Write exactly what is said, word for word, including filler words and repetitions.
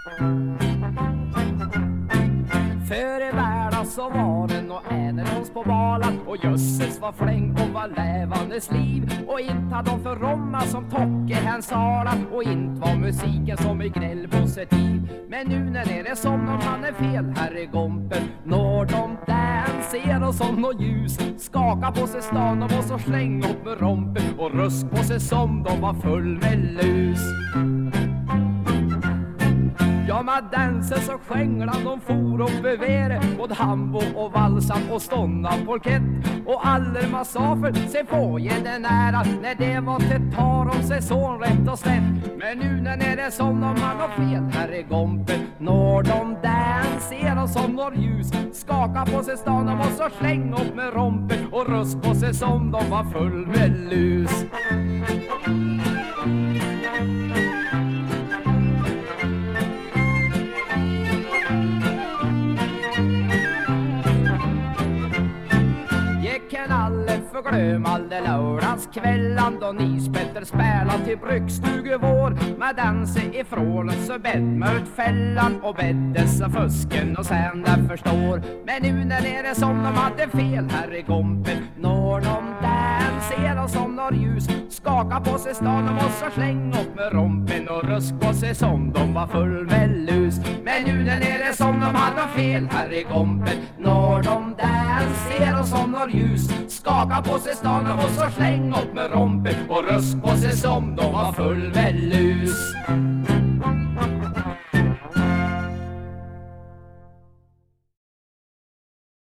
För i världen så var det nå änerhås på balan, och jösses var fläng och var lävandes liv. Och inte hade de för Roma som Tocke hans Alan, och inte var musiken som är gnäll positiv. Men nu när det är som om man är fel här i Gompen, når de danser och som något ljus, skaka på sig stan och var så släng upp med rompen, och rösk på sig som de var full med lus. Ja, man dansade så skänglan de for upp över både hambo och valsan och stånda polkett. Och aller massafer se få ge den ära när det var till tar om sig så rätt och slätt. Men nu när det är som om man har fel här i Gompen, når de danser som når ljus, skaka på sig stan och så släng upp med rompen, och röst på sig som de var full med lus. Kan alle förglömma alle lördagskvällan då Nispetter spelade till brukstugevår med danse ifrån så bäddmört fällan och bäddes av fusken och sen där förstår. Men nu när det är som de hade fel här i Gompen, når de danser som når ljus, skaka på sig stan och måste släng upp med rompen, och rösk på sig som de var full med lus. Men nu när det är som de hade fel här i Gompen, når de danser som når ljus, skaka på sig stan och så släng upp med rompen, och rösk på sig som de var full med lus.